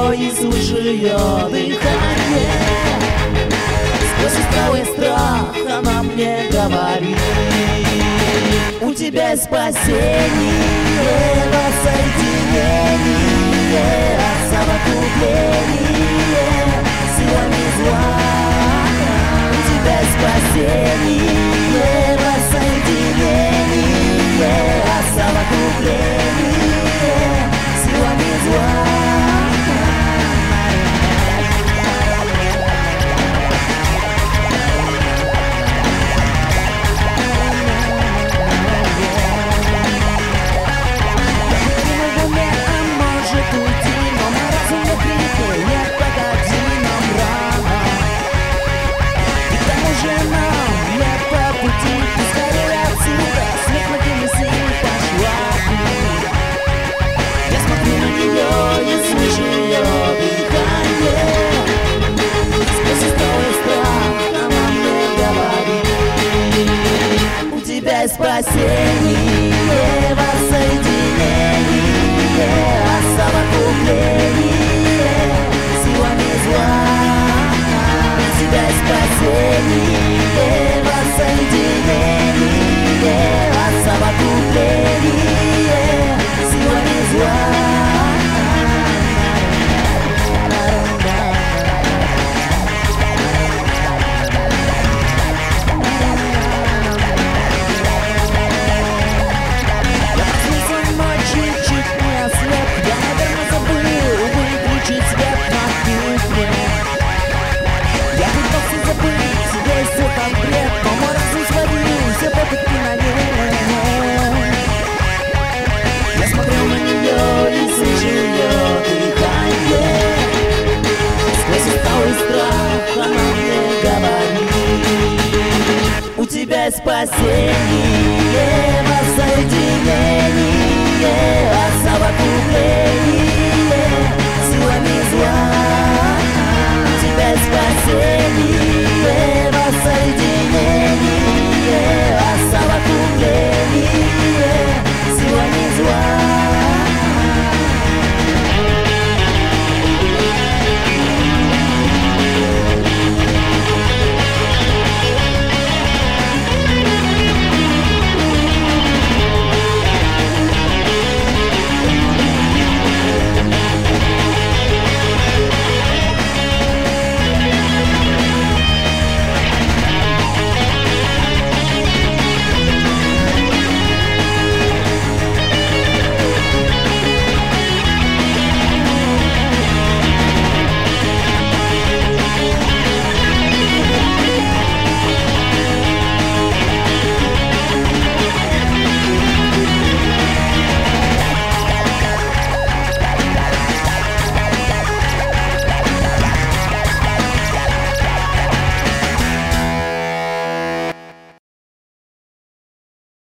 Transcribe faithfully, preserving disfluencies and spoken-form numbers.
нее и слышу ее дыхание. Сквозь усталый страх она мне говорит: у тебя спасение, воссоединение, совокупление силами зла. У тебя спасение, воссоединение, совокупление силами зла. Спасение, воссоединение, совокупление силами зла. У тебя спасение, воссоединение, совокупление силами зла. Я смотрел на нее и слышу ее дыхание. Сквозь усталый страх она мне говорит: у тебя спасение, воссоединение.